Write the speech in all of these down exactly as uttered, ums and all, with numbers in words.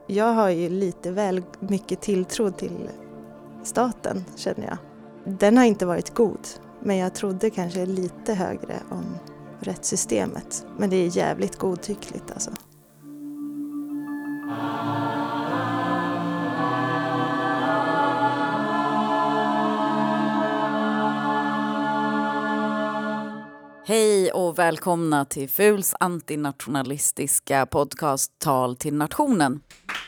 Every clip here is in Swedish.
Jag har ju lite väl mycket tilltro till staten, känner jag. Den har inte varit god, men jag trodde kanske lite högre om rättssystemet. Men det är jävligt godtyckligt alltså. Hej och välkomna till F U L:s antinationalistiska podcast Tal till nationen.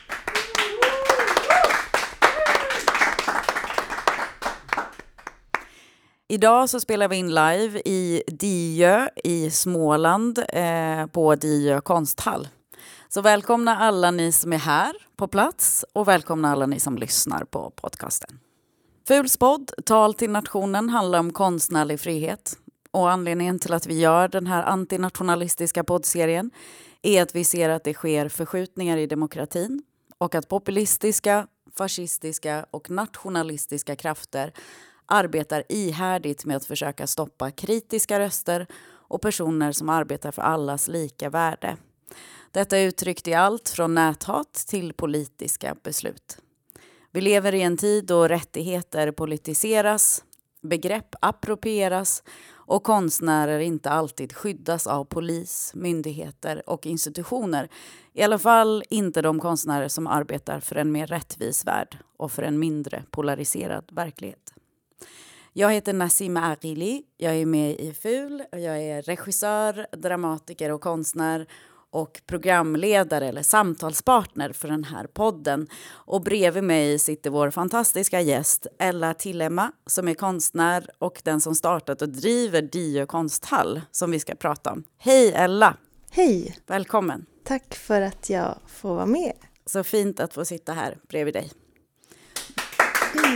Idag så spelar vi in live i Diö i Småland eh, på Diö konsthall. Så välkomna alla ni som är här på plats och välkomna alla ni som lyssnar på podcasten. F U L:s podd Tal till nationen handlar om konstnärlig frihet. Och anledningen till att vi gör den här antinationalistiska poddserien är att vi ser att det sker förskjutningar i demokratin och att populistiska, fascistiska och nationalistiska krafter arbetar ihärdigt med att försöka stoppa kritiska röster och personer som arbetar för allas lika värde. Detta är uttryckt i allt från näthat till politiska beslut. Vi lever i en tid då rättigheter politiseras, begrepp approprieras och konstnärer inte alltid skyddas av polis, myndigheter och institutioner. I alla fall inte de konstnärer som arbetar för en mer rättvis värld och för en mindre polariserad verklighet. Jag heter Nasima Arili, jag är med i F U L, jag är regissör, dramatiker och konstnär och programledare eller samtalspartner för den här podden. Och bredvid mig sitter vår fantastiska gäst Ella Tilema som är konstnär och den som startat och driver Diö konsthall som vi ska prata om. Hej Ella! Hej! Välkommen! Tack för att jag får vara med. Så fint att få sitta här bredvid dig. Mm.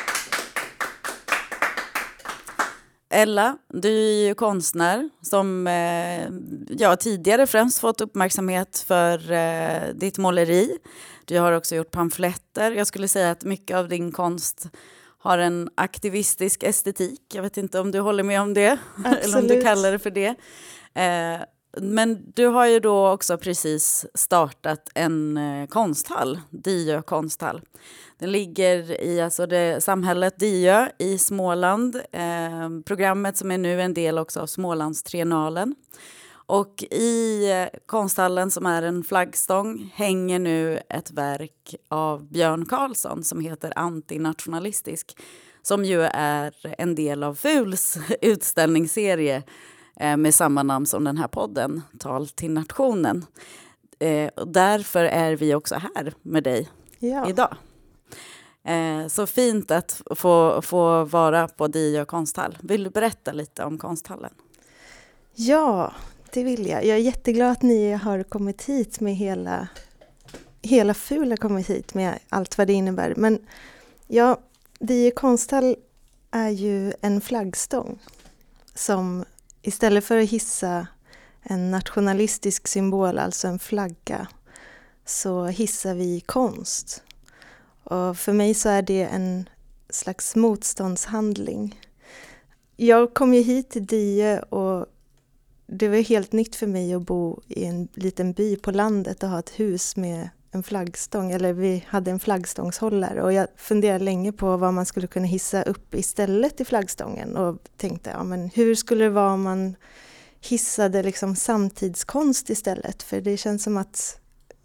Ella, du är ju konstnär som eh, jag tidigare främst fått uppmärksamhet för eh, ditt måleri. Du har också gjort pamfletter. Jag skulle säga att mycket av din konst har en aktivistisk estetik. Jag vet inte om du håller med om det. Absolut. Eller om du kallar det för det. Eh, men du har ju då också precis startat en eh, konsthall, Diö konsthall. Den ligger i alltså det samhället Diö i Småland. Eh, programmet som är nu en del också av Smålandstriennalen. Och i eh, konsthallen som är en flaggstång hänger nu ett verk av Björn Karlsson som heter Antinationalistisk. Som ju är en del av F U L:s utställningsserie eh, med samma namn som den här podden, Tal till nationen. Eh, och därför är vi också här med dig Ja. idag. Eh, så fint att få, få vara på Diö konsthall. Vill du berätta lite om konsthallen? Ja, det vill jag. Jag är jätteglad att ni har kommit hit med hela, hela F U L har kommit hit med allt vad det innebär. Men ja, Diö konsthall är ju en flaggstång som istället för att hissa en nationalistisk symbol, alltså en flagga, så hissar vi konst. Och för mig så är det en slags motståndshandling. Jag kom ju hit till Diö och det var helt nytt för mig att bo i en liten by på landet och ha ett hus med en flaggstång. Eller vi hade en flaggstångshållare och jag funderade länge på vad man skulle kunna hissa upp istället i flaggstången. Och tänkte, ja men hur skulle det vara om man hissade liksom samtidskonst istället? För det känns som att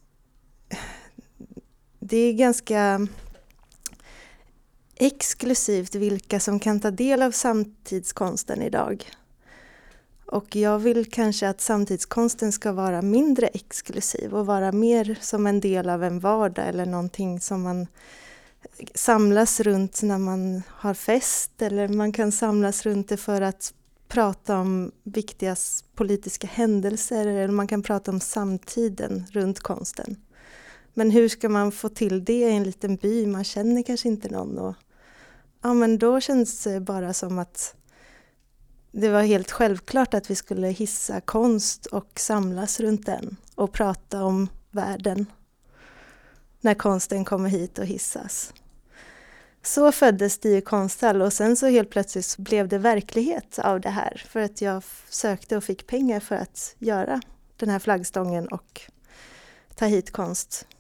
det är ganska exklusivt vilka som kan ta del av samtidskonsten idag. Och jag vill kanske att samtidskonsten ska vara mindre exklusiv och vara mer som en del av en vardag eller någonting som man samlas runt när man har fest, eller man kan samlas runt det för att prata om viktiga politiska händelser, eller man kan prata om samtiden runt konsten. Men hur ska man få till det i en liten by? Man känner kanske inte någon. Och, ja, men då känns det bara som att det var helt självklart att vi skulle hissa konst och samlas runt den. Och prata om världen när konsten kommer hit och hissas. Så föddes Diö konsthall och sen så helt plötsligt blev det verklighet av det här. För att jag sökte och fick pengar för att göra den här flaggstången och ta hit konst.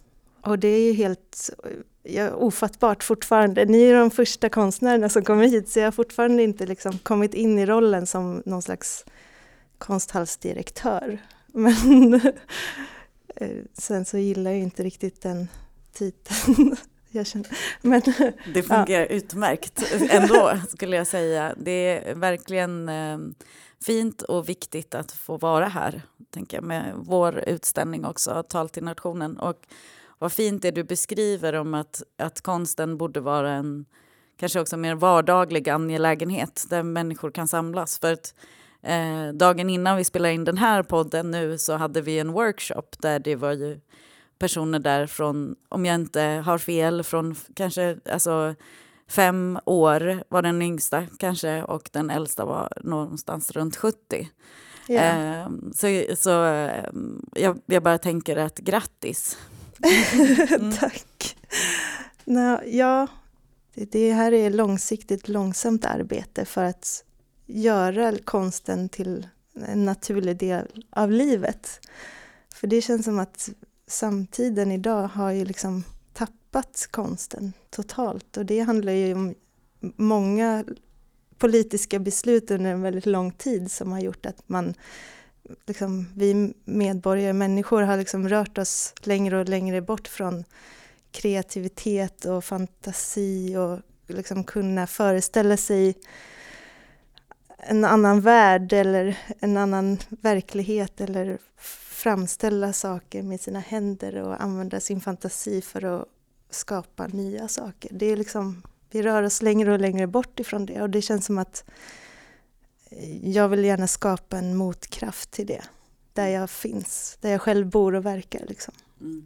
Och det är ju helt ja, ofattbart fortfarande. Ni är de första konstnärerna som kommer hit, så jag har fortfarande inte liksom kommit in i rollen som någon slags konsthallsdirektör. Men sen så gillar jag inte riktigt den titeln. Jag känner, men, det fungerar ja. utmärkt ändå, skulle jag säga. Det är verkligen eh, fint och viktigt att få vara här, tänker jag, med vår utställning också, Tal till nationen. Och vad fint det du beskriver om att, att konsten borde vara en kanske också mer vardaglig angelägenhet där människor kan samlas. För att eh, dagen innan vi spelade in den här podden nu så hade vi en workshop där det var ju personer där från, om jag inte har fel, från kanske alltså fem år var den yngsta kanske, och den äldsta var någonstans runt sjuttio. Yeah. Eh, så så eh, jag, jag bara tänker att grattis. Mm. Tack. No, ja, det, det här är långsiktigt, långsamt arbete för att göra konsten till en naturlig del av livet. För det känns som att samtiden idag har ju liksom tappat konsten totalt. Och det handlar ju om många politiska beslut under en väldigt lång tid som har gjort att man, liksom, vi medborgare, människor har liksom rört oss längre och längre bort från kreativitet och fantasi och liksom kunna föreställa sig en annan värld eller en annan verklighet eller framställa saker med sina händer och använda sin fantasi för att skapa nya saker. Det är liksom, vi rör oss längre och längre bort ifrån det, och det känns som att jag vill gärna skapa en motkraft till det. Där jag finns, där jag själv bor och verkar. Liksom. Mm.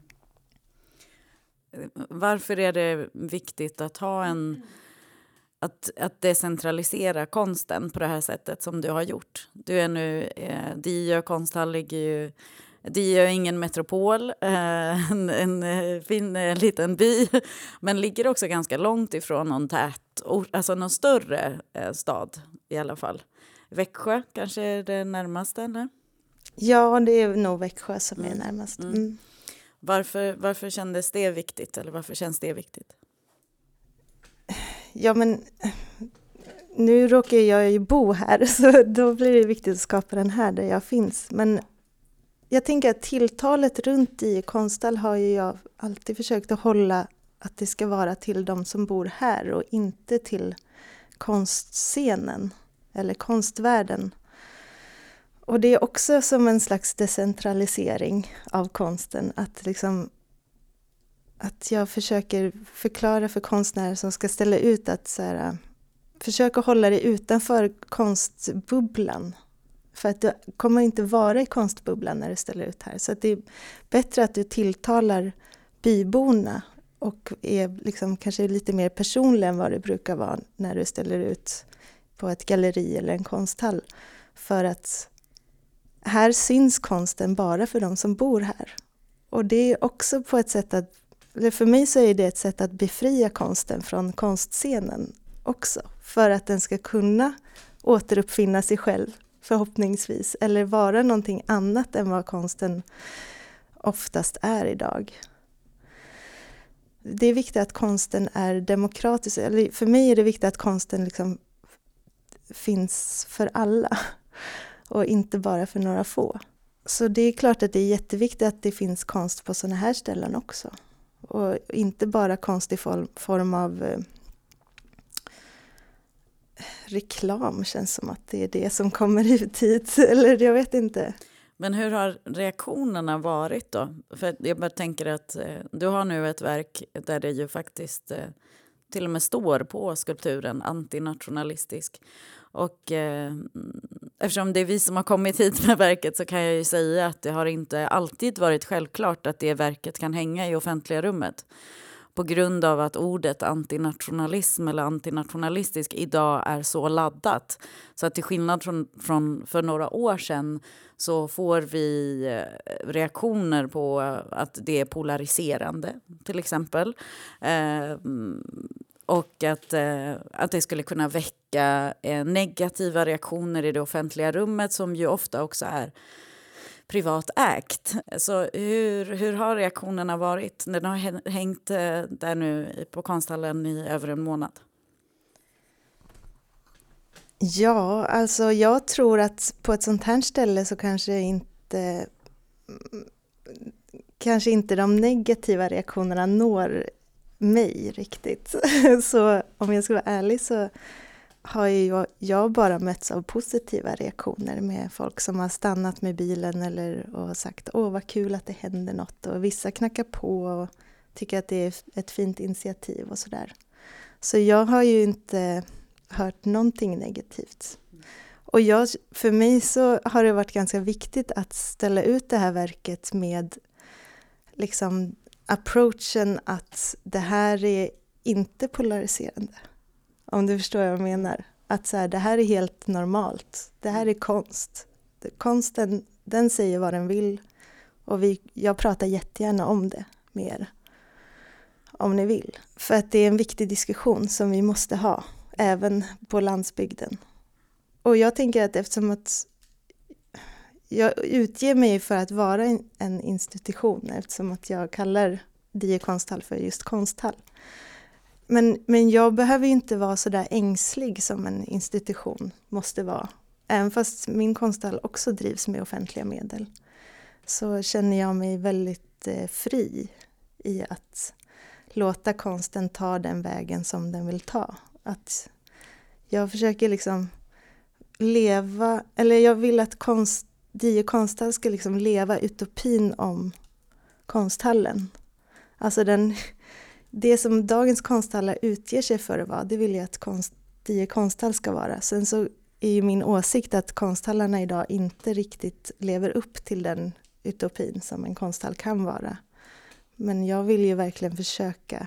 Varför är det viktigt att ha en Att, att decentralisera konsten på det här sättet som du har gjort? Du är nu, eh, Diö konsthall ligger ju, Diö är ingen metropol, eh, en, en, en fin en liten by, men ligger också ganska långt ifrån någon tät, alltså någon större eh, stad i alla fall. Växjö kanske är det närmaste, eller? Ja, det är nog Växjö som mm. är närmast. Mm. Mm. Varför, varför kändes det viktigt, eller varför känns det viktigt? Ja, men nu råkar jag ju bo här, så då blir det viktigt att skapa den här där jag finns. Men jag tänker att tilltalet runt i konsthall har ju jag alltid försökt att hålla att det ska vara till de som bor här och inte till konstscenen eller konstvärlden. Och det är också som en slags decentralisering av konsten, att liksom att jag försöker förklara för konstnärer som ska ställa ut att så här, försöka hålla det utanför konstbubblan. För att du kommer inte vara i konstbubblan när du ställer ut här. Så att det är bättre att du tilltalar byborna och är liksom kanske lite mer personlig än vad det brukar vara när du ställer ut på ett galleri eller en konsthall. För att här syns konsten bara för de som bor här. Och det är också på ett sätt att för mig så är det ett sätt att befria konsten från konstscenen också. För att den ska kunna återuppfinna sig själv, förhoppningsvis. Eller vara någonting annat än vad konsten oftast är idag. Det är viktigt att konsten är demokratisk. Eller för mig är det viktigt att konsten liksom finns för alla. Och inte bara för några få. Så det är klart att det är jätteviktigt att det finns konst på sådana här ställen också. Och inte bara konst i form, form av eh, reklam, känns som att det är det som kommer ut hit. Eller jag vet inte. Men hur har reaktionerna varit då? För jag bara tänker att eh, du har nu ett verk där det ju faktiskt eh, till och med står på skulpturen antinationalistisk. Och eh, eftersom det är vi som har kommit hit med verket så kan jag ju säga att det har inte alltid varit självklart att det verket kan hänga i offentliga rummet. På grund av att ordet antinationalism eller antinationalistisk idag är så laddat. Så att till skillnad från, från för några år sedan så får vi reaktioner på att det är polariserande till exempel. Eh, och att, eh, att det skulle kunna väcka eh, negativa reaktioner i det offentliga rummet som ju ofta också är privat ägt. Så hur, hur har reaktionerna varit när den har hängt där nu på Konsthallen i över en månad? Ja, alltså jag tror att på ett sånt här ställe så kanske inte kanske inte de negativa reaktionerna når mig riktigt. Så om jag ska vara ärlig så har ju jag bara mötts av positiva reaktioner med folk som har stannat med bilen eller och sagt åh vad kul att det händer något, och vissa knackar på och tycker att det är ett fint initiativ och sådär. Så jag har ju inte hört någonting negativt. Och jag, för mig så har det varit ganska viktigt att ställa ut det här verket med liksom approachen att det här är inte polariserande. Om du förstår vad jag menar. Att så här, det här är helt normalt. Det här är konst. Konsten, den säger vad den vill. Och vi, jag pratar jättegärna om det med er. Om ni vill. För att det är en viktig diskussion som vi måste ha. Även på landsbygden. Och jag tänker att eftersom att jag utger mig för att vara en, en institution. Eftersom att jag kallar Diö konsthall för just konsthall. Men, men jag behöver ju inte vara så där ängslig som en institution måste vara. Även fast min konsthall också drivs med offentliga medel. Så känner jag mig väldigt eh, fri i att låta konsten ta den vägen som den vill ta. Att jag försöker liksom leva, eller jag vill att konst, Diö konsthall ska liksom leva utopin om konsthallen. Alltså den, det som dagens konsthallar utger sig för att vara, det vill jag att konst, Diö konsthall ska vara. Sen så är ju min åsikt att konsthallarna idag inte riktigt lever upp till den utopin som en konsthall kan vara. Men jag vill ju verkligen försöka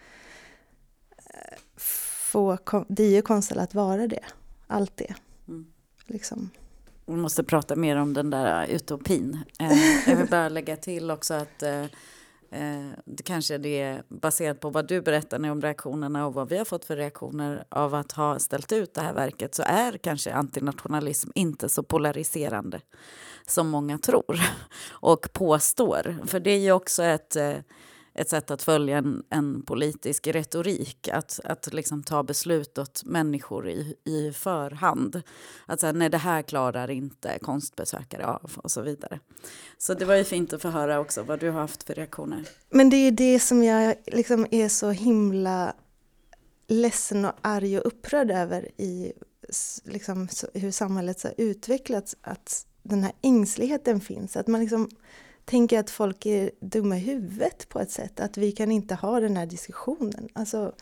få Diö konsthall att vara det. Allt det. Mm. Liksom. Vi måste prata mer om den där utopin. Eh, jag vill bara lägga till också att eh, eh, det kanske det är baserat på vad du berättar nu om reaktionerna och vad vi har fått för reaktioner av att ha ställt ut det här verket, så är kanske antinationalism inte så polariserande som många tror och påstår. För det är ju också ett... Eh, ett sätt att följa en, en politisk retorik, att, att liksom ta beslut åt människor i, i förhand. Att säga, nej det här klarar inte konstbesökare av och så vidare. Så det var ju fint att få höra också vad du har haft för reaktioner. Men det är ju det som jag liksom är så himla ledsen och arg och upprörd över i liksom, hur samhället har utvecklats, att den här ängsligheten finns, att man liksom tänker att folk är dumma i huvudet på ett sätt. Att vi kan inte ha den här diskussionen. Alltså,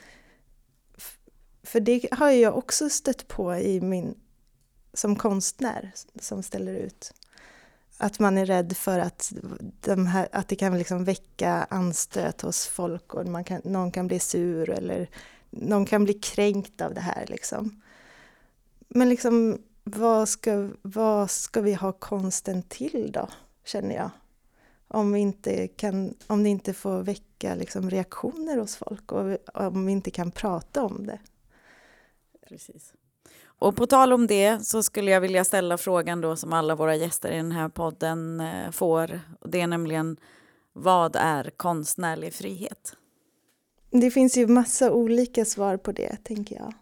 för det har jag också stött på i min, som konstnär som ställer ut. Att man är rädd för att, de här, att det kan liksom väcka anstöt hos folk. Och man kan, någon kan bli sur eller någon kan bli kränkt av det här. Liksom. Men liksom, vad ska, vad ska vi ha konsten till då, känner jag? Om, vi inte kan, om det inte får väcka liksom reaktioner hos folk och om vi inte kan prata om det. Precis. Och på tal om det så skulle jag vilja ställa frågan då som alla våra gäster i den här podden får. Det är nämligen, vad är konstnärlig frihet? Det finns ju massa olika svar på det, tänker jag.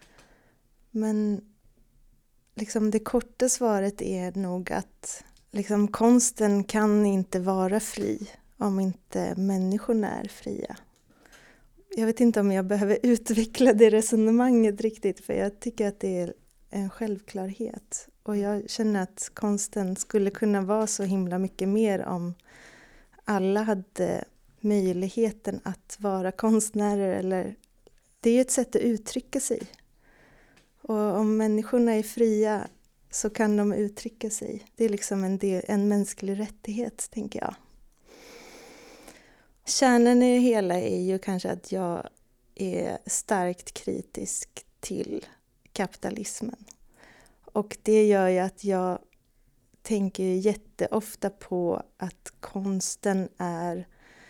Men liksom det korta svaret är nog att liksom, konsten kan inte vara fri om inte människorna är fria. Jag vet inte om jag behöver utveckla det resonemanget riktigt, för jag tycker att det är en självklarhet. Och jag känner att konsten skulle kunna vara så himla mycket mer om alla hade möjligheten att vara konstnärer. Eller, det är ju ett sätt att uttrycka sig. Och om människorna är fria så kan de uttrycka sig. Det är liksom en, del, en mänsklig rättighet, tänker jag. Kärnan i det hela är ju kanske att jag är starkt kritisk till kapitalismen. Och det gör ju att jag tänker jätteofta på att konsten är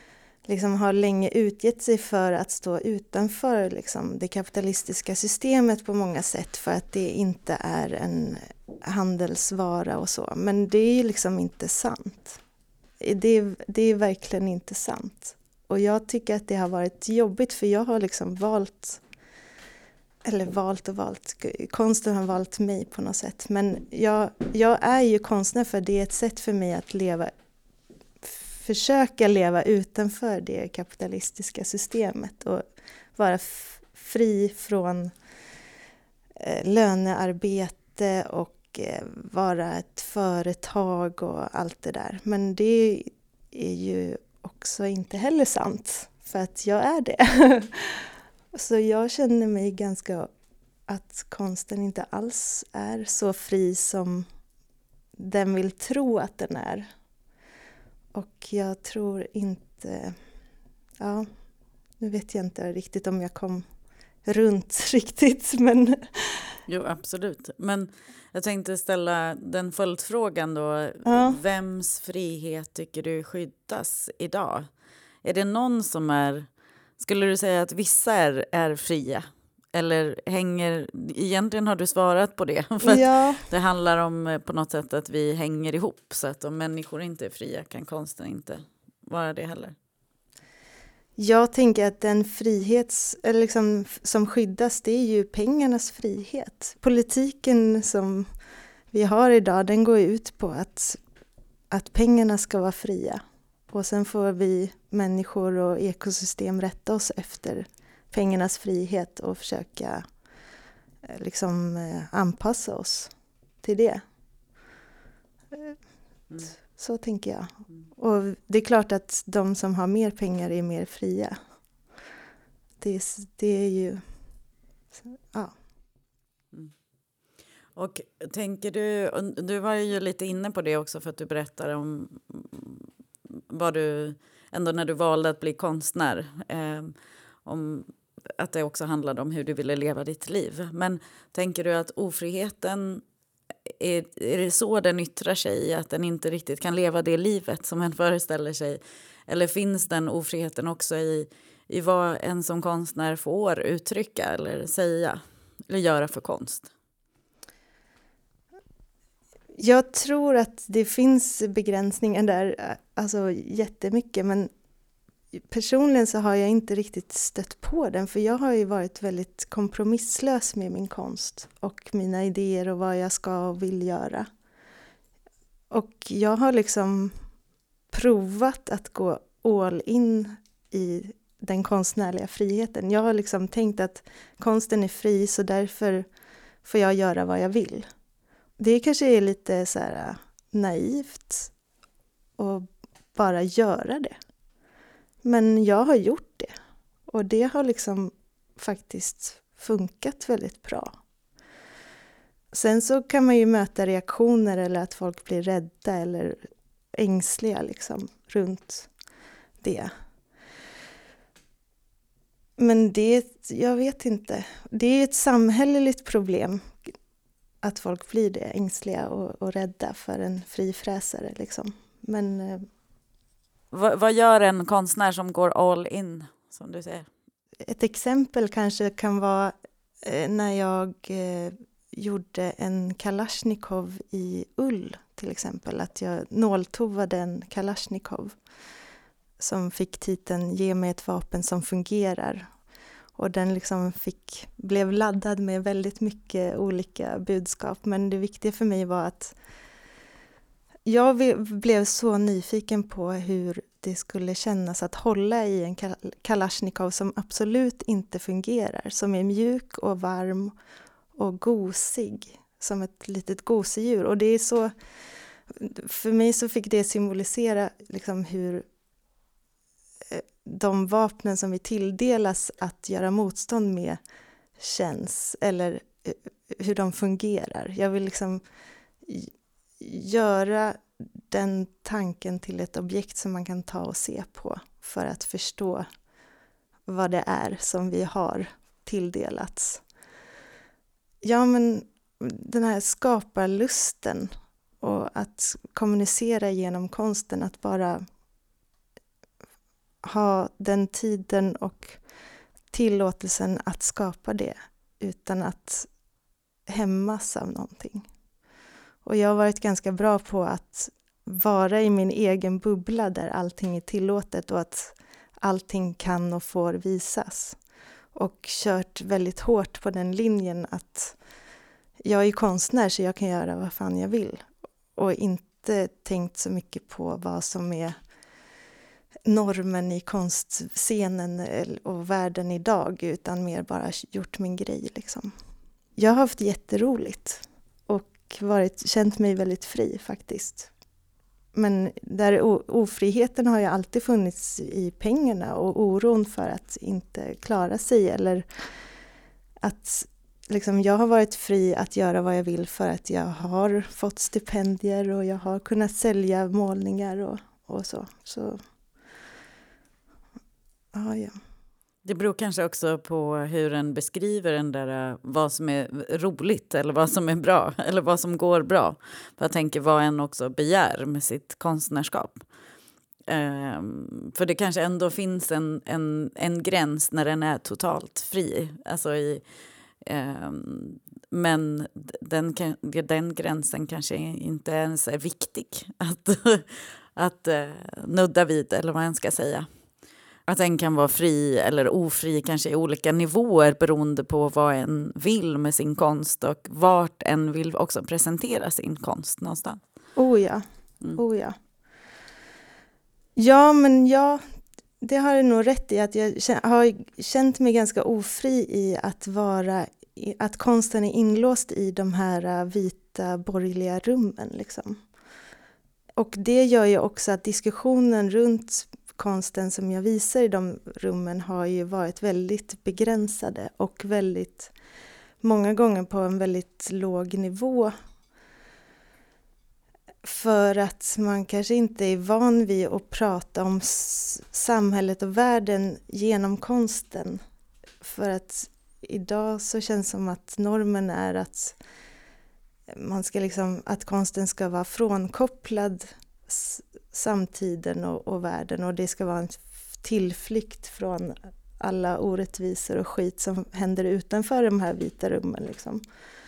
liksom har länge utgett sig för att stå utanför liksom, det kapitalistiska systemet på många sätt för att det inte är en handelsvara och så. Men det är ju liksom inte sant. Det är, det är verkligen inte sant. Och jag tycker att det har varit jobbigt för jag har liksom valt, eller valt och valt, konsten har valt mig på något sätt. Men jag, jag är ju konstnär för det är ett sätt för mig att leva, försöka leva utanför det kapitalistiska systemet och vara f- fri från eh, lönearbete och eh, vara ett företag och allt det där. Men det är ju också inte heller sant för att jag är det. Så jag känner mig ganska att konsten inte alls är så fri som den vill tro att den är. Och jag tror inte, ja, nu vet jag inte riktigt om jag kom runt riktigt, men... Jo, absolut. Men jag tänkte ställa den följdfrågan då. Ja. Vems frihet tycker du skyddas idag? Är det någon som är, skulle du säga att vissa är, är fria? Eller hänger, egentligen har du svarat på det. För att Ja. det handlar om på något sätt att vi hänger ihop. Så att om människor inte är fria kan konsten inte vara det heller. Jag tänker att den frihet eller liksom, som skyddas, det är ju pengarnas frihet. Politiken som vi har idag, den går ut på att, att pengarna ska vara fria. Och sen får vi människor och ekosystem rätta oss efter pengarnas frihet och försöka liksom anpassa oss till det. Mm. Så tänker jag. Och det är klart att de som har mer pengar är mer fria. Det, det är ju... Ja. Mm. Och tänker du... Du var ju lite inne på det också för att du berättar om vad du... Ändå när du valde att bli konstnär. Eh, om att det också handlade om hur du ville leva ditt liv. Men tänker du att ofriheten... Är, är det så den yttrar sig, att den inte riktigt kan leva det livet som en föreställer sig? Eller finns den ofriheten också i, i vad en som konstnär får uttrycka eller säga eller göra för konst? Jag tror att det finns begränsningar där, alltså jättemycket, men personligen så har jag inte riktigt stött på den, för jag har ju varit väldigt kompromisslös med min konst och mina idéer och vad jag ska och vill göra. Och jag har liksom provat att gå all in i den konstnärliga friheten. Jag har liksom tänkt att konsten är fri, så därför får jag göra vad jag vill. Det kanske är lite så här naivt att bara göra det. Men jag har gjort det. Och det har liksom faktiskt funkat väldigt bra. Sen så kan man ju möta reaktioner eller att folk blir rädda eller ängsliga liksom runt det. Men det, jag vet inte. Det är ett samhälleligt problem att folk blir det, ängsliga och, och rädda för en frifräsare liksom. Men... Vad, vad gör en konstnär som går all in, som du säger? Ett exempel kanske kan vara eh, när jag eh, gjorde en Kalashnikov i ull till exempel. Att jag nåltovade en Kalashnikov som fick titeln Ge mig ett vapen som fungerar. Och den liksom fick, blev laddad med väldigt mycket olika budskap. Men det viktiga för mig var att jag blev så nyfiken på hur det skulle kännas att hålla i en Kalashnikov som absolut inte fungerar. Som är mjuk och varm och gosig. Som ett litet gosedjur. Och det är så, för mig så fick det symbolisera liksom hur de vapnen som vi tilldelas att göra motstånd med känns. Eller hur de fungerar. Jag vill liksom göra den tanken till ett objekt som man kan ta och se på för att förstå vad det är som vi har tilldelats. Ja, men den här skaparlusten och att kommunicera genom konsten, att bara ha den tiden och tillåtelsen att skapa det utan att hämmas av någonting. Och jag har varit ganska bra på att vara i min egen bubbla där allting är tillåtet och att allting kan och får visas. Och kört väldigt hårt på den linjen att jag är konstnär så jag kan göra vad fan jag vill. Och inte tänkt så mycket på vad som är normen i konstscenen och världen idag, utan mer bara gjort min grej liksom. Jag har haft jätteroligt och varit, känt mig väldigt fri faktiskt. Men där ofriheten har ju alltid funnits i pengarna och oron för att inte klara sig, eller att liksom, jag har varit fri att göra vad jag vill för att jag har fått stipendier och jag har kunnat sälja målningar och, och så. så ja, ja. Det beror kanske också på hur en beskriver den där, vad som är roligt eller vad som är bra eller vad som går bra. För jag tänker vad en också begär med sitt konstnärskap. Um, för det kanske ändå finns en, en, en gräns när den är totalt fri. Alltså i, um, men den, den gränsen kanske inte ens är viktig att, att uh, nudda vid, eller vad man ska säga. Att den kan vara fri eller ofri kanske i olika nivåer beroende på vad en vill med sin konst och vart en vill också presentera sin konst någonstans. Oh ja, mm. oh ja. Ja, men ja, det har jag nog rätt i. Att jag har känt mig ganska ofri i att vara, att konsten är inlåst i de här vita borgerliga rummen liksom. Och det gör ju också att diskussionen runt konsten som jag visar i de rummen har ju varit väldigt begränsade och väldigt många gånger på en väldigt låg nivå. För att man kanske inte är van vid att prata om s- samhället och världen genom konsten. För att idag så känns det som att normen är att man ska liksom, att konsten ska vara frånkopplad s- samtiden och, och världen, och det ska vara en tillflykt från alla orättvisor och skit som händer utanför de här vita rummen liksom.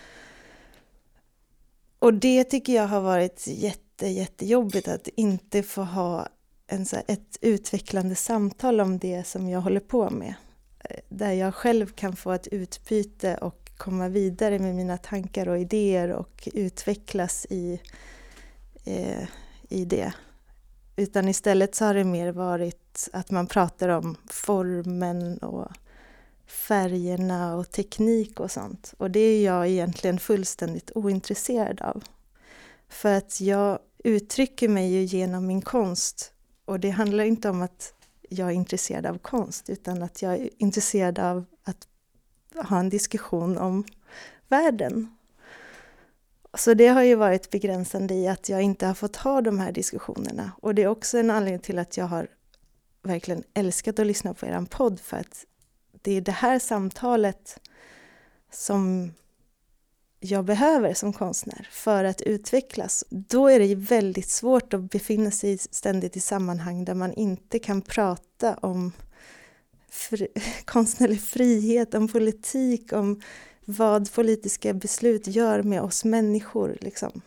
Och det tycker jag har varit jätte, jättejobbigt, att inte få ha en, så här, ett utvecklande samtal om det som jag håller på med. Där jag själv kan få ett utbyte och komma vidare med mina tankar och idéer och utvecklas i, eh, i det. Utan istället så har det mer varit att man pratar om formen och färgerna och teknik och sånt. Och det är jag egentligen fullständigt ointresserad av. För att jag uttrycker mig ju genom min konst. Och det handlar inte om att jag är intresserad av konst, utan att jag är intresserad av att ha en diskussion om världen. Så det har ju varit begränsande i att jag inte har fått ha de här diskussionerna. Och det är också en anledning till att jag har verkligen älskat att lyssna på er podd, för att det är det här samtalet som jag behöver som konstnär för att utvecklas. Då är det ju väldigt svårt att befinna sig ständigt i sammanhang där man inte kan prata om fri, konstnärlig frihet, om politik, om vad politiska beslut gör med oss människor liksom.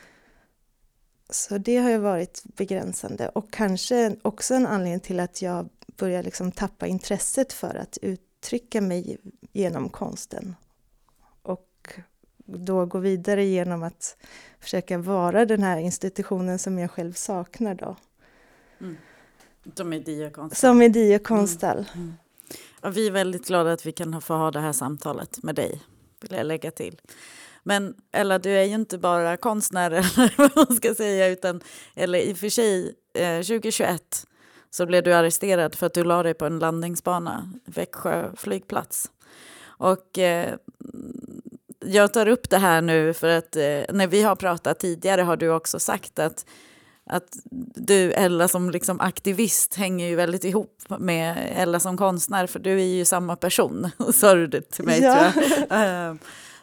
Så det har ju varit begränsande, och kanske också en anledning till att jag börjar liksom tappa intresset för att uttrycka mig genom konsten. Och då gå vidare genom att försöka vara den här institutionen som jag själv saknar då. Mm. Som är Diö Konsthall. Som är Diö Konsthall. Mm. Mm. Ja, vi är väldigt glada att vi kan få ha det här samtalet med dig, vill jag lägga till. Men Ella, du är ju inte bara konstnär eller vad man ska säga, utan, eller i och för sig eh, tjugohundratjugoett så blev du arresterad för att du la dig på en landningsbana, Växjö flygplats. Och eh, jag tar upp det här nu för att eh, när vi har pratat tidigare har du också sagt att, att du, Ella som liksom aktivist, hänger ju väldigt ihop med Ella som konstnär, för du är ju samma person, sa du det till mig, ja. tror jag.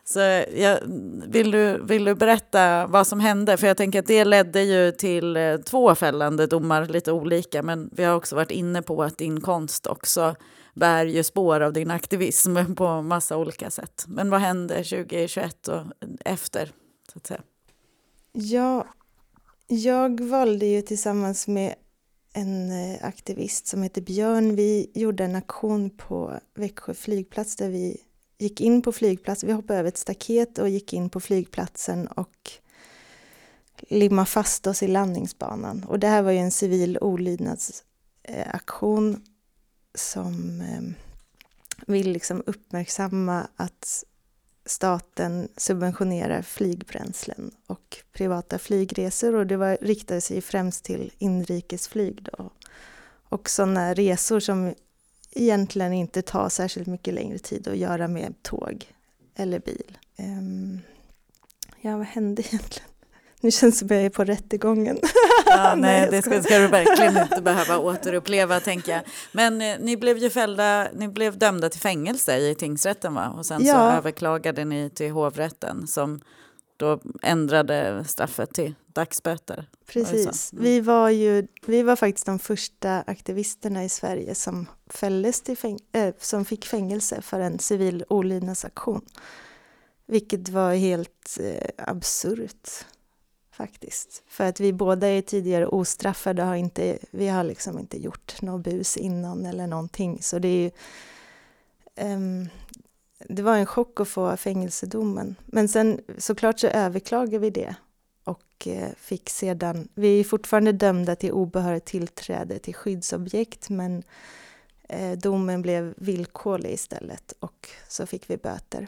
Så jag, vill, du, vill du berätta vad som hände? För jag tänker att det ledde ju till eh, två fällande domar, lite olika. Men vi har också varit inne på att din konst också bär ju spår av din aktivism på massa olika sätt. Men vad hände tjugohundratjugoett och efter, så att säga? Ja, jag valde ju tillsammans med en aktivist som heter Björn. Vi gjorde en aktion på Växjö flygplats där vi gick in på flygplatsen. Vi hoppade över ett staket och gick in på flygplatsen och limmade fast oss i landningsbanan. Och det här var ju en civil olydnadsaktion som vill liksom uppmärksamma att staten subventionerar flygbränslen och privata flygresor, och det var, riktade sig främst till inrikesflyg då. Och sådana resor som egentligen inte tar särskilt mycket längre tid att göra med tåg eller bil. Um, ja, vad hände egentligen? Nu känns det som jag är på rättegången. Ja, nej, det ska, ska du verkligen inte behöva återuppleva, tänker jag. Men eh, ni blev ju fällda, ni blev dömda till fängelse i tingsrätten, va? Och sen ja. så överklagade ni till hovrätten som då ändrade straffet till dagsböter. Precis. Mm. Vi var ju vi var faktiskt de första aktivisterna i Sverige som fälldes till fäng- äh, som fick fängelse för en civil olydnadsaktion. Vilket var helt eh, absurt faktiskt. För att vi båda är tidigare ostraffade, har inte, vi har liksom inte gjort något bus innan eller någonting. Så det är ju, um, det var en chock att få fängelsedomen. Men sen såklart så överklagade vi det. Och eh, fick sedan, vi är fortfarande dömda till obehörigt tillträde till skyddsobjekt. Men eh, domen blev villkorlig istället och så fick vi böter.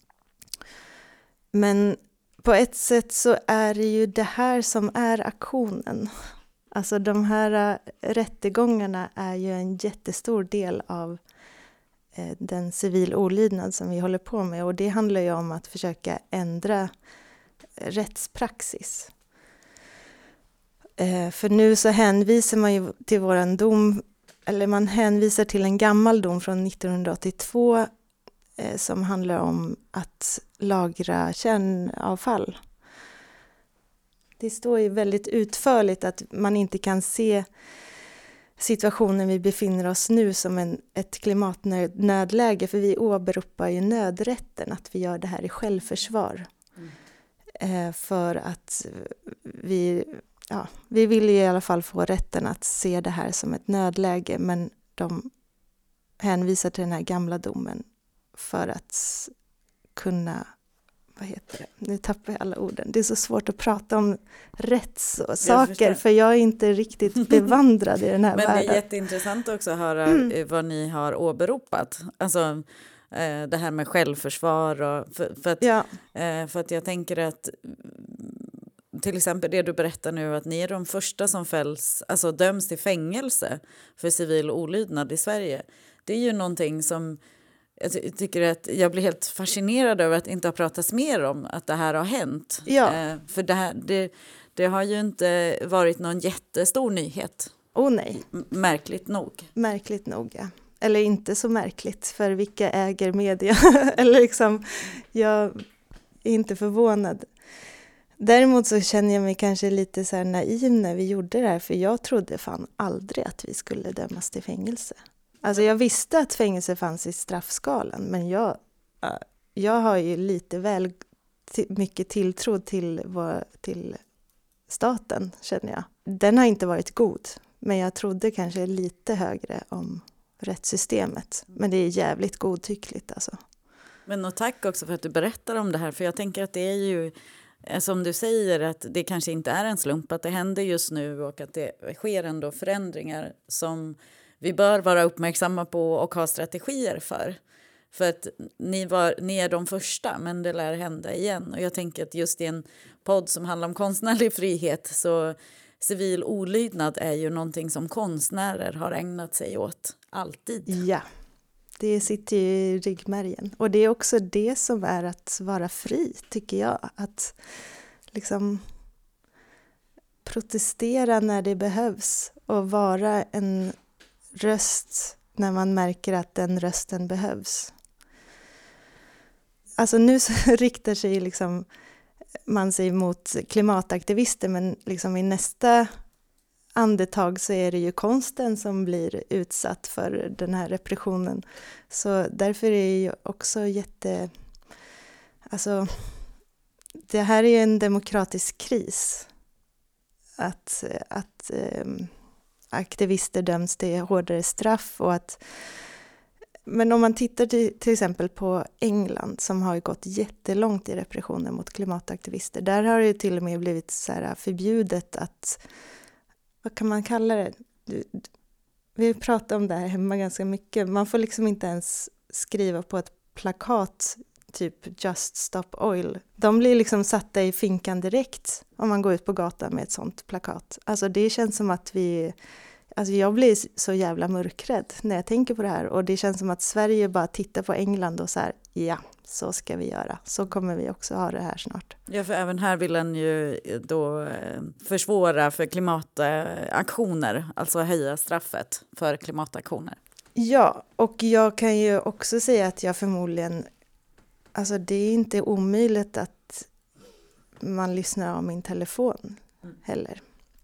Men på ett sätt så är det ju det här som är aktionen. Alltså de här rättegångarna är ju en jättestor del av eh, den civil olydnad som vi håller på med. Och det handlar ju om att försöka ändra rättspraxis. Eh, för nu så hänvisar man ju till våran dom, eller man hänvisar till en gammal dom från nittonhundraåttiotvå eh, som handlar om att lagra kärnavfall. Det står ju väldigt utförligt att man inte kan se situationen vi befinner oss nu som en, ett klimatnödläge, för vi åberopar ju nödrätten, att vi gör det här i självförsvar. Mm. Eh, för att vi, ja, vi vill i alla fall få rätten att se det här som ett nödläge, men de hänvisar till den här gamla domen för att kunna, vad heter det? Nu tappar jag alla orden. Det är så svårt att prata om rättssaker, för jag är inte riktigt bevandrad i den här Men världen. det är jätteintressant också att höra mm. vad ni har åberopat. Alltså det här med självförsvar. Och för, för, att, ja. för att jag tänker att till exempel det du berättar nu, att ni är de första som fälls, alltså döms till fängelse för civil olydnad i Sverige. Det är ju någonting som jag tycker att jag blir helt fascinerad över att det inte har pratats mer om att det här har hänt. Ja. Eh, för det, här, det, det har ju inte varit någon jättestor nyhet. Åh nej. M- märkligt nog. Märkligt nog, ja. Eller inte så märkligt, för vilka äger media? Eller liksom, jag är inte förvånad. Däremot så känner jag mig kanske lite så här naiv när vi gjorde det här, för jag trodde fan aldrig att vi skulle dömas till fängelse. Alltså jag visste att fängelse fanns i straffskalan, men jag, jag har ju lite väl t- mycket tilltro till, vår, till staten, känner jag. Den har inte varit god, men jag trodde kanske lite högre om rättssystemet. Men det är jävligt godtyckligt alltså. Men och tack också för att du berättar om det här, för jag tänker att det är ju, som du säger, att det kanske inte är en slump att det händer just nu och att det sker ändå förändringar som vi bör vara uppmärksamma på och ha strategier för. För att ni, var, ni är de första, men det lär hända igen. Och jag tänker att just i en podd som handlar om konstnärlig frihet, så civil olydnad är ju någonting som konstnärer har ägnat sig åt alltid. Ja, det sitter ju i ryggmärgen. Och det är också det som är att vara fri, tycker jag. Att liksom protestera när det behövs och vara en röst när man märker att den rösten behövs. alltså nu så riktar sig liksom man sig mot klimataktivister, men liksom i nästa andetag så är det ju konsten som blir utsatt för den här repressionen. Så därför är det ju också jätte... Alltså, det här är ju en demokratisk kris. Att, att um, aktivister döms till hårdare straff och att... Men om man tittar till, till exempel på England som har gått jättelångt i repressionen mot klimataktivister. Där har det till och med blivit så här förbjudet att... Vad kan man kalla det? Vi pratar om det här hemma ganska mycket. Man får liksom inte ens skriva på ett plakat typ Just Stop Oil. De blir liksom satta i finkan direkt om man går ut på gatan med ett sånt plakat. Alltså det känns som att vi... Alltså jag blir så jävla mörkrädd när jag tänker på det här. Och det känns som att Sverige bara tittar på England och så här, ja, så ska vi göra. Så kommer vi också ha det här snart. Ja, för även här vill en ju då försvåra för klimataktioner. Alltså höja straffet för klimataktioner. Ja, och jag kan ju också säga att jag förmodligen... Alltså det är inte omöjligt att man lyssnar av min telefon heller.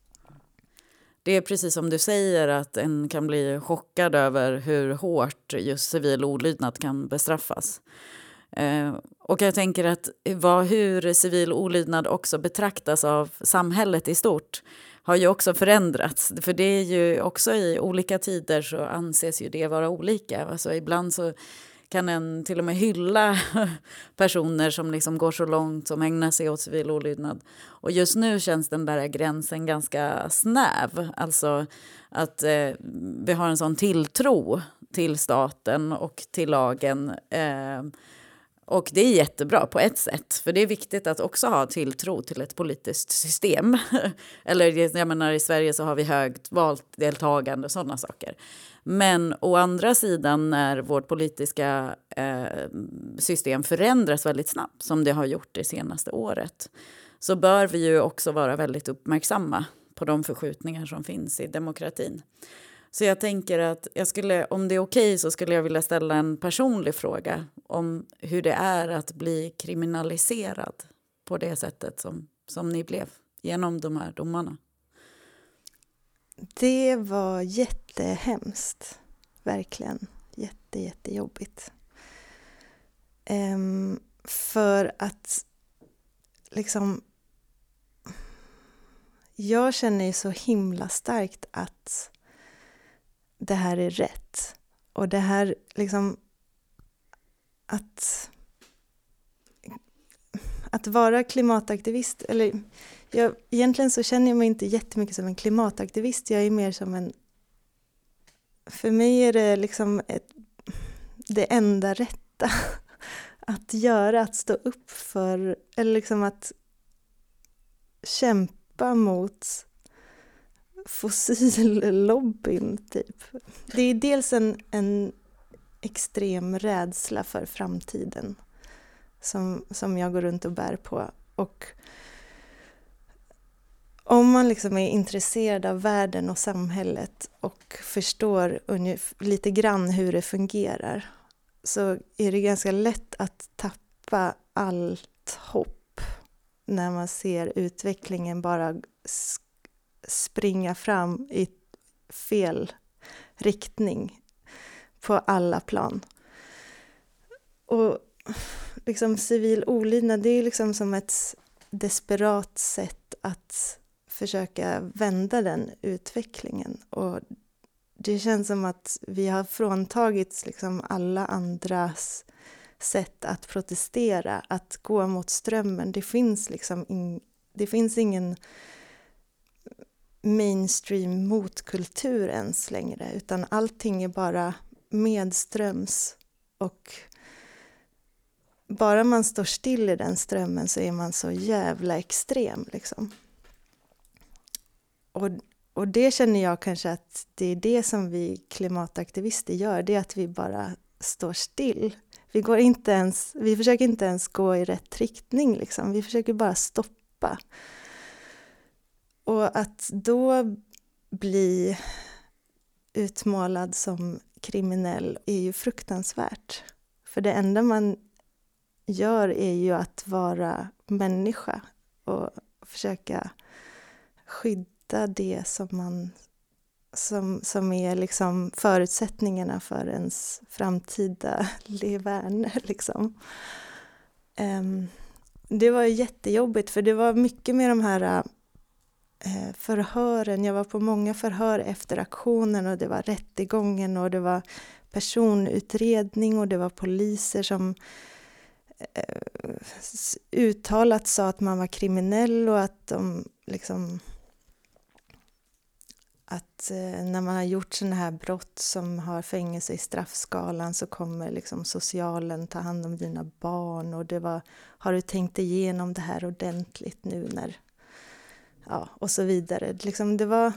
Det är precis som du säger att en kan bli chockad över hur hårt just civil olydnad kan bestraffas. Eh, och jag tänker att vad, hur civil olydnad också betraktas av samhället i stort har ju också förändrats. För det är ju också i olika tider så anses ju det vara olika. Alltså ibland så kan en till och med hylla personer som liksom går så långt som ägnar sig åt civil olydnad. Och just nu känns den där gränsen ganska snäv. Alltså att eh, vi har en sån tilltro till staten och till lagen. Eh, och det är jättebra på ett sätt. För det är viktigt att också ha tilltro till ett politiskt system. Eller jag menar i Sverige så har vi högt valdeltagande och sådana saker. Men å andra sidan när vårt politiska eh, system förändras väldigt snabbt som det har gjort det senaste året så bör vi ju också vara väldigt uppmärksamma på de förskjutningar som finns i demokratin. Så jag tänker att jag skulle, om det är okej så skulle jag vilja ställa en personlig fråga om hur det är att bli kriminaliserad på det sättet som, som ni blev genom de här domarna. Det var jättehemskt. Verkligen. Jätte, jättejobbigt. Um, för att liksom... Jag känner ju så himla starkt att det här är rätt. Och det här liksom... Att... Att vara klimataktivist... Eller... Jag, egentligen så känner jag mig inte jättemycket som en klimataktivist. Jag är mer som en... För mig är det liksom ett, det enda rätta att göra, att stå upp för, eller liksom att kämpa mot fossilobbyn typ. Det är dels en, en extrem rädsla för framtiden som, som jag går runt och bär på. Och om man liksom är intresserad av världen och samhället och förstår ungefär, lite grann hur det fungerar så är det ganska lätt att tappa allt hopp när man ser utvecklingen bara springa fram i fel riktning på alla plan. Och liksom civil olydnad, det är liksom som ett desperat sätt att försöka vända den utvecklingen. Och det känns som att vi har fråntagits liksom alla andras sätt att protestera, att gå mot strömmen. Det finns liksom in, det finns ingen mainstream motkultur ens längre, utan allting är bara medströms, och bara man står still i den strömmen så är man så jävla extrem liksom. Och, och det känner jag kanske att det är det som vi klimataktivister gör, det är att vi bara står still. Vi går inte ens, vi försöker inte ens gå i rätt riktning liksom. Vi försöker bara stoppa. Och att då bli utmålad som kriminell är ju fruktansvärt. För det enda man gör är ju att vara människa och försöka skydda det som man som, som är liksom förutsättningarna för ens framtida leverne. Liksom. Um, det var jättejobbigt för det var mycket med de här uh, förhören. Jag var på många förhör efter aktionen och det var rättegången och det var personutredning och det var poliser som uh, uttalat sa att man var kriminell och att de liksom att eh, när man har gjort sådana här brott som har fängelse i straffskalan så kommer liksom socialen ta hand om dina barn och det var, har du tänkt igenom det här ordentligt nu när, ja och så vidare. Liksom det var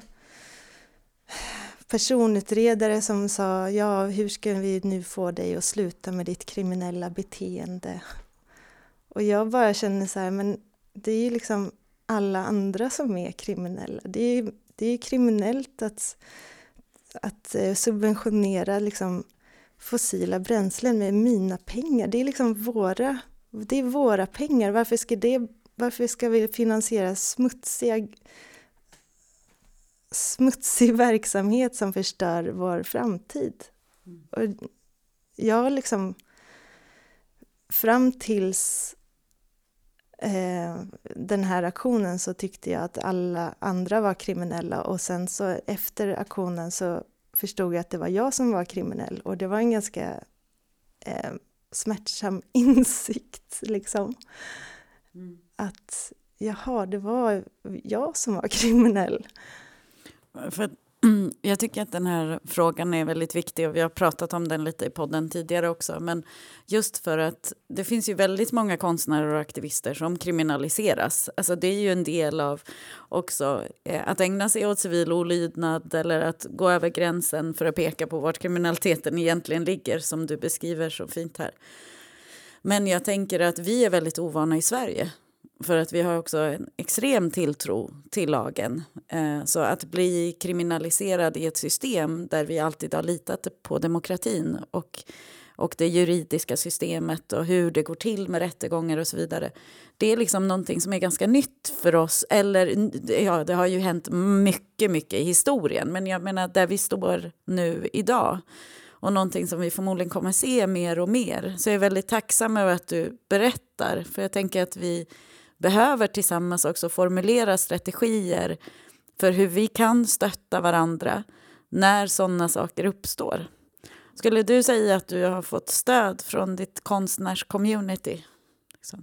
personutredare som sa, ja hur ska vi nu få dig att sluta med ditt kriminella beteende? Och jag bara känner så här, men det är ju liksom alla andra som är kriminella. Det är ju Det är kriminellt att, att subventionera liksom fossila bränslen med mina pengar. Det är liksom våra, det är våra pengar. Varför ska, det, varför ska vi finansiera smutsiga, smutsig verksamhet som förstör vår framtid? Mm. Och jag liksom fram tills Eh, den här aktionen så tyckte jag att alla andra var kriminella och sen så efter aktionen så förstod jag att det var jag som var kriminell och det var en ganska eh, smärtsam insikt liksom. Mm. Att jaha, det var jag som var kriminell. För jag tycker att den här frågan är väldigt viktig och vi har pratat om den lite i podden tidigare också. Men just för att det finns ju väldigt många konstnärer och aktivister som kriminaliseras. Alltså det är ju en del av också eh, att ägna sig åt civil olydnad eller att gå över gränsen för att peka på vart kriminaliteten egentligen ligger som du beskriver så fint här. Men jag tänker att vi är väldigt ovana i Sverige. För att vi har också en extrem tilltro till lagen. Så att bli kriminaliserad i ett system där vi alltid har litat på demokratin och, och det juridiska systemet och hur det går till med rättegångar och så vidare. Det är liksom någonting som är ganska nytt för oss. Eller ja, det har ju hänt mycket, mycket i historien. Men jag menar där vi står nu idag. Och någonting som vi förmodligen kommer se mer och mer. Så jag är väldigt tacksam över att du berättar. För jag tänker att vi behöver tillsammans också formulera strategier för hur vi kan stötta varandra när sådana saker uppstår. Skulle du säga att du har fått stöd från ditt konstnärscommunity? Liksom.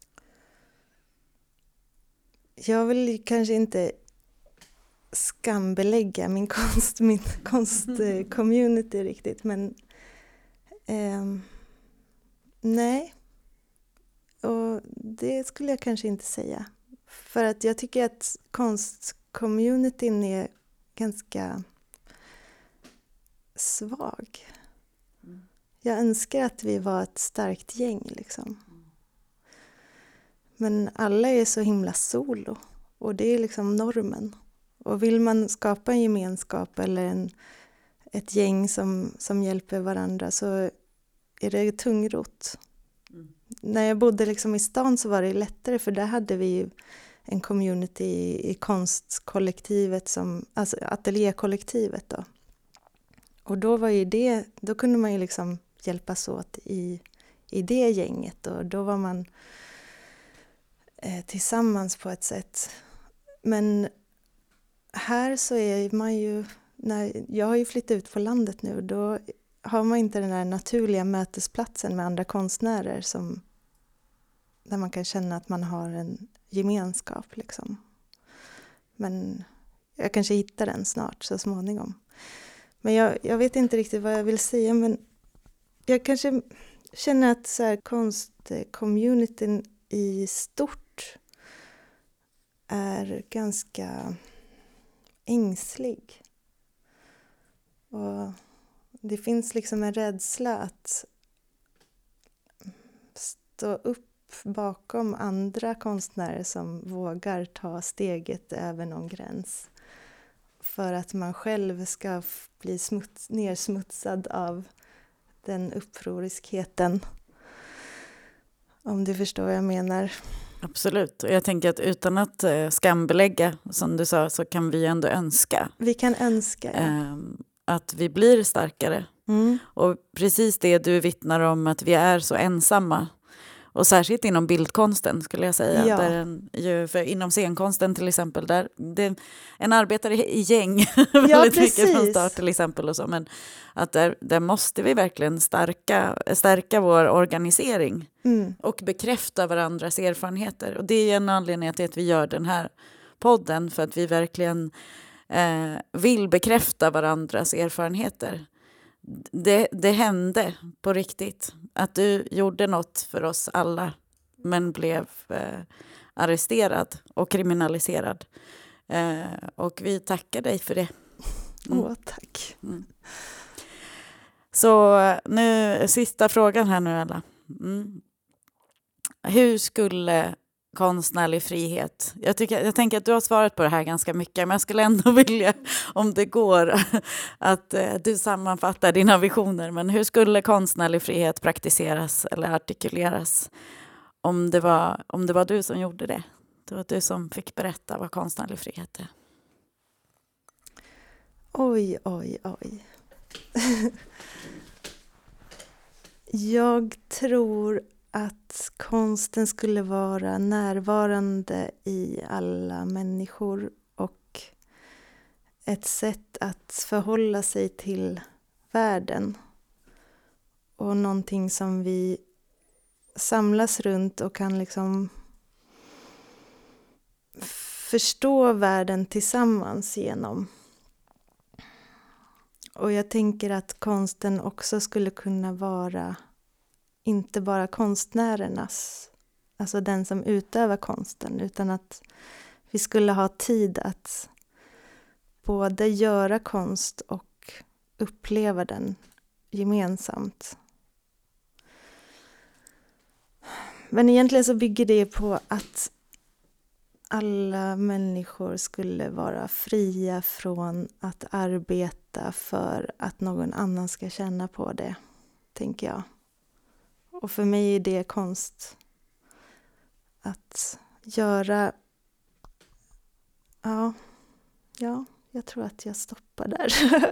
Jag vill kanske inte skambelägga min konst, min konstcommunity riktigt, men eh, nej. Och det skulle jag kanske inte säga. För att jag tycker att konstcommunityn är ganska svag. Mm. Jag önskar att vi var ett starkt gäng liksom. Mm. Men alla är så himla solo. Och det är liksom normen. Och vill man skapa en gemenskap eller en, ett gäng som, som hjälper varandra så är det tungrot. Mm. När jag bodde liksom i stan så var det lättare för där hade vi ju en community i, i konstkollektivet, som, alltså ateljékollektivet då. Och då var ju det, då kunde man ju liksom hjälpas åt i, i det gänget och då var man eh, tillsammans på ett sätt. Men här så är man ju, när, jag har ju flyttat ut på landet nu, då har man inte den där naturliga mötesplatsen med andra konstnärer som, där man kan känna att man har en gemenskap liksom. Men jag kanske hittar den snart, så småningom. Men jag, jag vet inte riktigt vad jag vill säga, men jag kanske känner att så här, konstcommunityn i stort är ganska ängslig. Och det finns liksom en rädsla att stå upp bakom andra konstnärer som vågar ta steget över någon gräns. För att man själv ska bli smuts, nersmutsad av den upproriskheten. Om du förstår vad jag menar. Absolut. Och jag tänker att utan att eh, skambelägga, som du sa, så kan vi ändå önska. Vi kan önska, ja. eh, att vi blir starkare. Mm. Och precis det du vittnar om, att vi är så ensamma. Och särskilt inom bildkonsten skulle jag säga. Ja. Där en, ju, för inom scenkonsten till exempel, där det, en arbetar i, i gäng Ja, väldigt precis. mycket från start till exempel. Och så. Men att där, där måste vi verkligen stärka, stärka vår organisering. Mm. Och bekräfta varandras erfarenheter. Och det är en anledning till att vi gör den här podden. För att vi verkligen eh, vill bekräfta varandras erfarenheter. Det, det hände på riktigt. Att du gjorde något för oss alla. Men blev eh, arresterad och kriminaliserad. Eh, och vi tackar dig för det. Mm. Åh, tack. Mm. Så nu, sista frågan här nu alla. Mm. Hur skulle konstnärlig frihet... Jag, tycker, jag tänker att du har svarat på det här ganska mycket, men jag skulle ändå vilja, om det går, att eh, du sammanfattar dina visioner. Men hur skulle konstnärlig frihet praktiseras eller artikuleras om det var, om det var du som gjorde det? Det var du som fick berätta vad konstnärlig frihet är. Oj, oj, oj. Jag tror att konsten skulle vara närvarande i alla människor och ett sätt att förhålla sig till världen. Och någonting som vi samlas runt och kan liksom förstå världen tillsammans genom. Och jag tänker att konsten också skulle kunna vara inte bara konstnärernas, alltså den som utövar konsten, utan att vi skulle ha tid att både göra konst och uppleva den gemensamt. Men egentligen så bygger det på att alla människor skulle vara fria från att arbeta för att någon annan ska känna på det, tänker jag. Och för mig är det konst att göra... Ja, ja jag tror att jag stoppar där.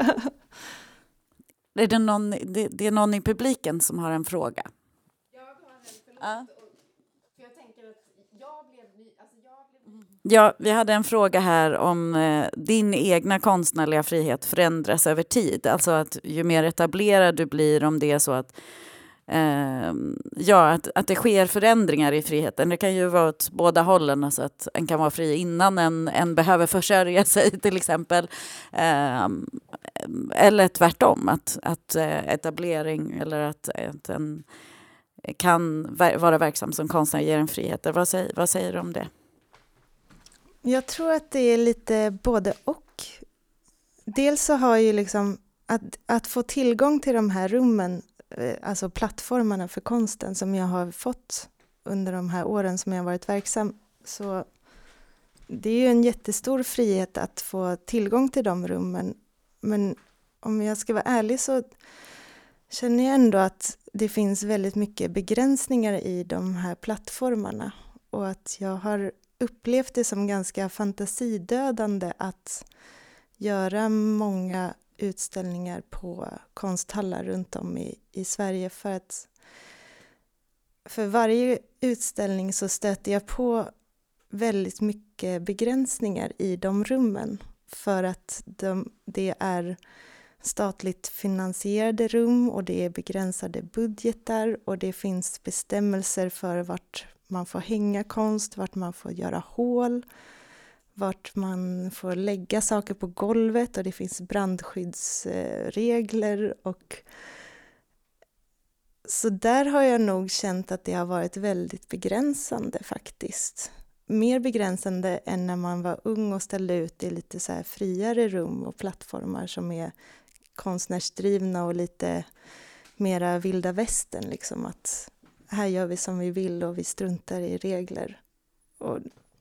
Är det, någon, det, det är någon i publiken som har en fråga? Jag har en, förlåt. Ja. För jag tänker att jag blev ny... Alltså jag blev... Ja, vi hade en fråga här om eh, din egna konstnärliga frihet förändras över tid. Alltså att ju mer etablerad du blir, om det är så att eh, ja, att, att det sker förändringar i friheten. Det kan ju vara åt båda hållen, alltså att en kan vara fri innan en, en behöver försörja sig till exempel. Eh, eller tvärtom, att, att etablering eller att, att en kan vara verksam som konstnär ger en frihet. Vad säger, vad säger du om det? Jag tror att det är lite både och. Dels så har ju liksom att, att få tillgång till de här rummen, alltså plattformarna för konsten som jag har fått under de här åren som jag har varit verksam. Så det är ju en jättestor frihet att få tillgång till de rummen. Men om jag ska vara ärlig så känner jag ändå att det finns väldigt mycket begränsningar i de här plattformarna. Och att jag har upplevt det som ganska fantasidödande att göra många utställningar på konsthallar runt om i, i Sverige. För att för varje utställning så stöter jag på väldigt mycket begränsningar i de rummen. För att de, det är statligt finansierade rum och det är begränsade budgetar och det finns bestämmelser för vart man får hänga konst, vart man får göra hål, vart man får lägga saker på golvet och det finns brandskyddsregler. Och så där har jag nog känt att det har varit väldigt begränsande faktiskt. Mer begränsande än när man var ung och ställde ut i lite så här friare rum och plattformar som är konstnärsdrivna och lite mera vilda västern. Liksom att här gör vi som vi vill och vi struntar i regler. Och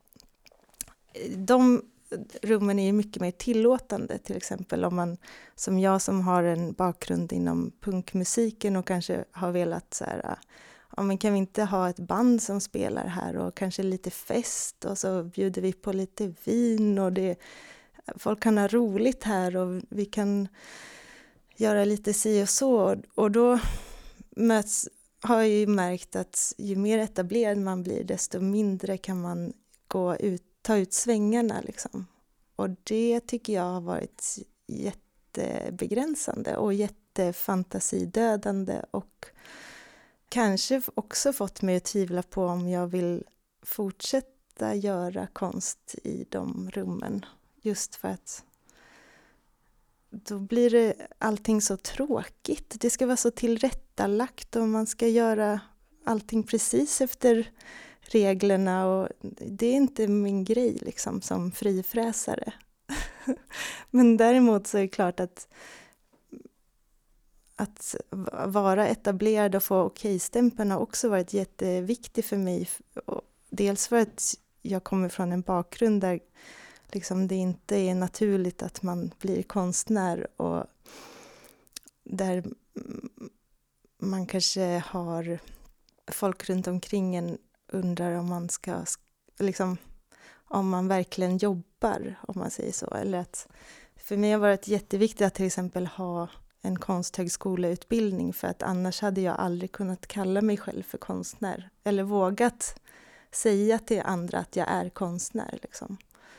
de rummen är ju mycket mer tillåtande, till exempel om man som jag som har en bakgrund inom punkmusiken och kanske har velat så här, ja, men kan vi inte ha ett band som spelar här och kanske lite fest och så bjuder vi på lite vin och det, folk kan ha roligt här och vi kan göra lite si och så. Och då möts, har jag ju märkt att ju mer etablerad man blir desto mindre kan man gå ut, ta ut svängarna liksom. Och det tycker jag har varit jättebegränsande och jättefantasidödande och kanske också fått mig att tvivla på om jag vill fortsätta göra konst i de rummen. Just för att då blir det allting så tråkigt. Det ska vara så tillrättalagt och man ska göra allting precis efter reglerna och det är inte min grej liksom som frifräsare. Men däremot så är det klart att att vara etablerad och få okej-stämpeln har också varit jätteviktigt för mig. Dels för att jag kommer från en bakgrund där liksom det inte är naturligt att man blir konstnär och där man kanske har folk runt omkring en undrar om man ska liksom om man verkligen jobbar, om man säger så. Eller att för mig har det varit jätteviktigt att till exempel ha en konsthögskoleutbildning för att annars hade jag aldrig kunnat kalla mig själv för konstnär eller vågat säga till andra att jag är konstnär liksom.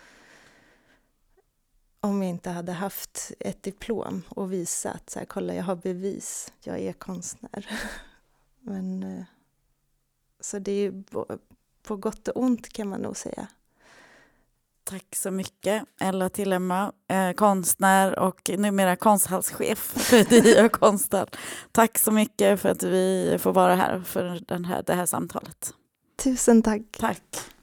Om jag inte hade haft ett diplom och visat så här, kolla jag har bevis, jag är konstnär. Men så det är på gott och ont kan man nog säga. Tack så mycket, Ella Tillemma, eh, konstnär och numera konsthallschef för Diö Konsthall. Tack så mycket för att vi får vara här för den här, det här samtalet. Tusen tack. Tack.